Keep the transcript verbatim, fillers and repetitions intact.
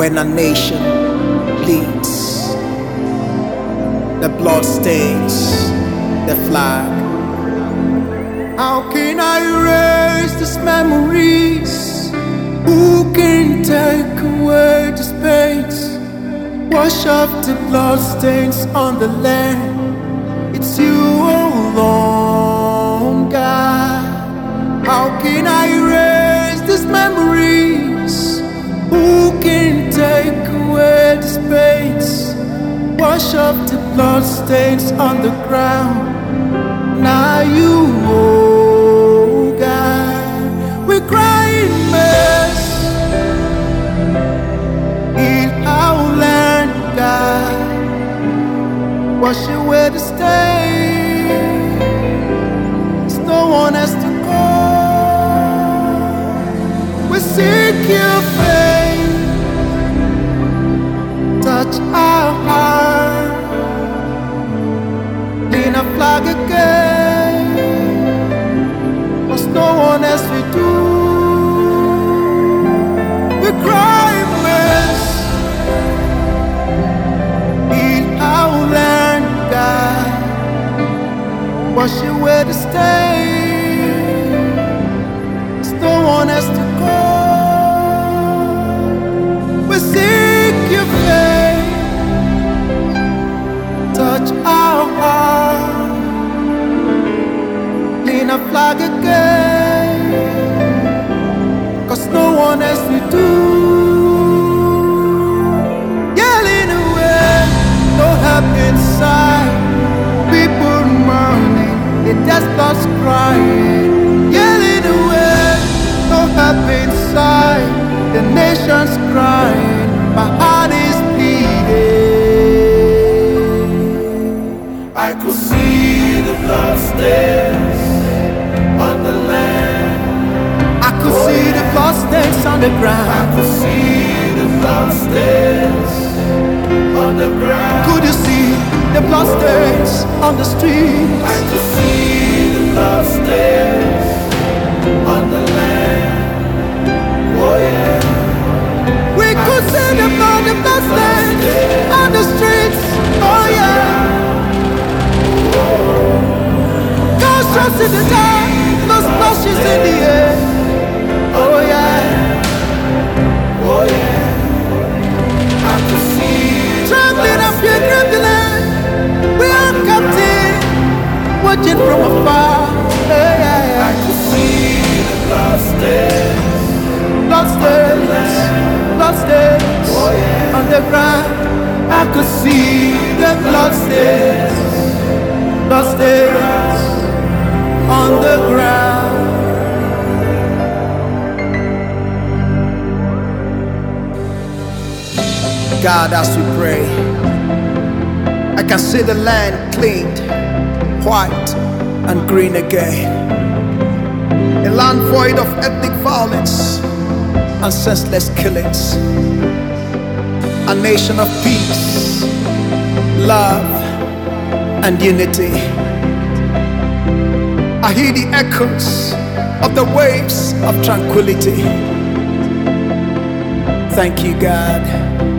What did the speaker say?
when a nation bleeds, the blood stains the flag. How can I erase these memories? Who can take away these pains? Wash off the blood stains on the land. It's you alone, God. How can I erase these memories? Who can take away these pains? Wash off the blood stains on the ground. Now you, oh God, we cry in mercy in our land, God. Wash away the stains, no one has to go. We seek your face, touch our heart, in a flag again, 'cause no one else will do. We cry mercy in our land, God. Wash away the stains, no one else to go. We seek your face, touch our heart, in a flag again, 'cause no one else will do. Yelling away, no help inside, people mourning, the desperate crying. Yelling away, no help inside, the nation's crying, my heart is bleeding. I could see the blood stains on the land. I could Oh, see yeah. the blood stains on the I ground. could see the blood stains on the ground. Could you see the blood stains on the streets? I could see the blood stains on the land. Oh yeah. We could see the blood, the blood stains on the streets. Oh yeah. God's trust in the dark, no splashes in the air. Oh yeah. Oh yeah. I could see the Trembling blood up your stains. trembling, we are captive, watching from afar. Yeah, yeah, I yeah. could see the blood stains. Blood stains, blood stains Oh yeah. on the ground. I could see the blood stains, blood stains on the ground. God, as we pray, I can see the land cleaned, white and green again. A land void of ethnic violence and senseless killings. A nation of peace, love, and unity. I hear the echoes of the waves of tranquility. Thank you, God.